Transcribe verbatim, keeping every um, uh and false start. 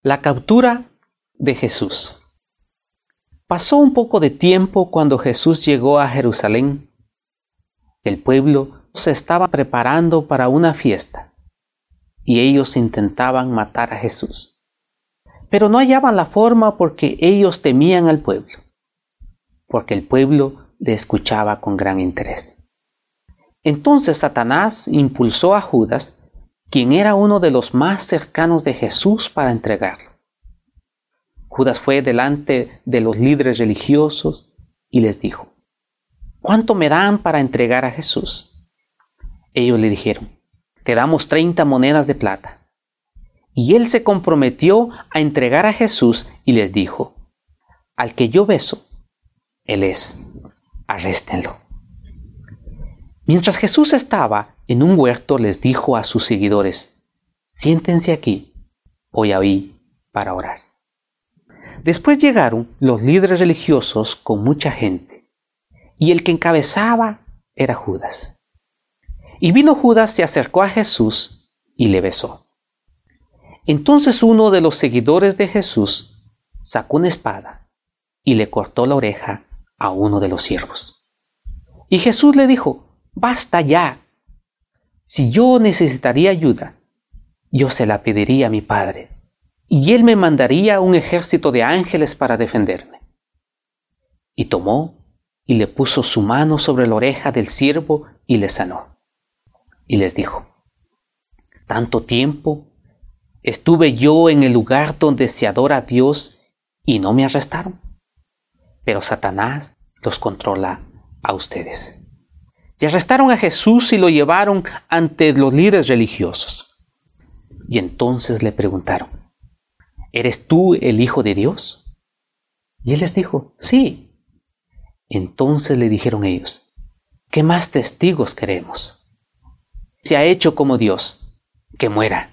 La captura de Jesús. Pasó un poco de tiempo cuando Jesús llegó a Jerusalén. El pueblo se estaba preparando para una fiesta y ellos intentaban matar a Jesús. Pero no hallaban la forma porque ellos temían al pueblo, porque el pueblo le escuchaba con gran interés. Entonces Satanás impulsó a Judas, quien era uno de los más cercanos de Jesús, para entregarlo. Judas fue delante de los líderes religiosos y les dijo: ¿cuánto me dan para entregar a Jesús? Ellos le dijeron: te damos treinta monedas de plata. Y él se comprometió a entregar a Jesús y les dijo: al que yo beso, él es, arréstenlo. Mientras Jesús estaba en un huerto, les dijo a sus seguidores: siéntense aquí, voy ahí para orar. Después llegaron los líderes religiosos con mucha gente, y el que encabezaba era Judas. Y vino Judas, se acercó a Jesús y le besó. Entonces uno de los seguidores de Jesús sacó una espada y le cortó la oreja a uno de los siervos. Y Jesús le dijo: basta ya. Si yo necesitaría ayuda, yo se la pediría a mi Padre, y Él me mandaría un ejército de ángeles para defenderme. Y tomó y le puso su mano sobre la oreja del siervo y le sanó. Y les dijo: tanto tiempo estuve yo en el lugar donde se adora a Dios y no me arrestaron. Pero Satanás los controla a ustedes. Y arrestaron a Jesús y lo llevaron ante los líderes religiosos. Y entonces le preguntaron: ¿eres tú el Hijo de Dios? Y él les dijo: sí. Entonces le dijeron ellos: ¿qué más testigos queremos? Se ha hecho como Dios, que muera.